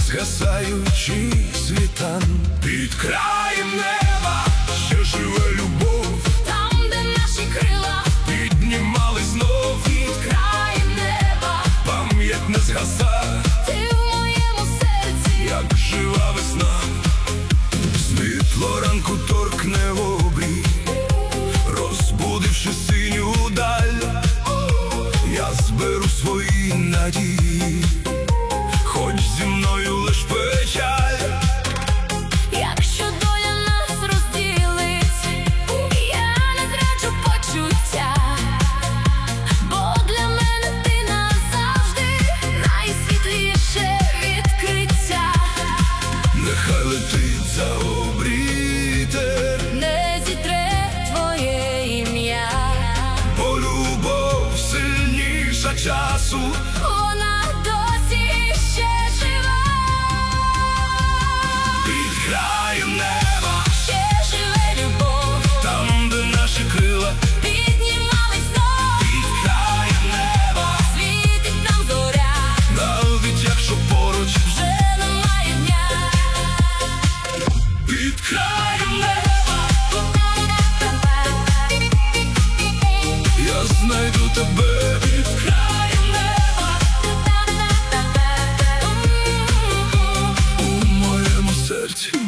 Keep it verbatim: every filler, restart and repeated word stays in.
згасаючий світан. Під краєм неба ще живе любов, там, де наші крила піднімались знов. під краєм неба Пам'ять не згаса, ти в моєму серці, як жива весна. Світло ранку торкне в обрій, розбудивши синю даль. Я зберу свої надії, хоч зі мною лиш печаль. якщо доля нас розділить, я не зраджу почуття, бо для мене ти назавжди найсвітліше відкриття. Нехай летить за обрій тер, Не зітре твоє ім'я, бо любов сильніша часу. вона досі ще жива. Під краєм неба Ще живе любов, там, де наші крила. піднімались знов, Під краєм неба світить нам зоря, навіть якщо поруч. вже немає дня. Під краєм неба я знайду тебе. Під краєм неба у моєму серці.